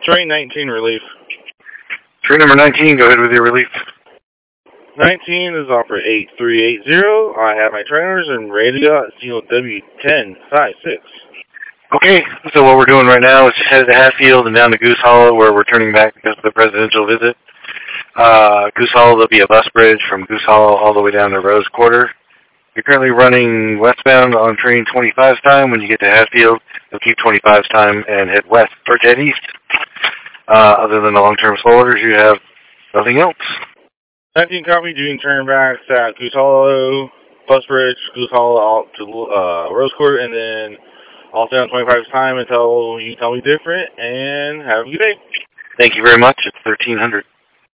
Train 19 relief. Train number 19, go ahead with your relief. 19 is operator 8380. I have my trainers and ready to go at COW1056. Okay, so what we're doing right now is just headed to Hatfield and down to Goose Hollow, where we're turning back because of the presidential visit. Goose Hollow, there'll be a bus bridge from Goose Hollow all the way down to Rose Quarter. You're currently running westbound on train 25's time. When you get to Hatfield, you'll keep 25's time and head west or head east. Other than the long-term slow orders, you have nothing else. 19 copy, doing turnbacks at Goose Hollow, bus bridge, Goose Hollow out to Rose Quarter, and then I'll stay on 25's time until you tell me different, and have a good day. Thank you very much. It's 1300.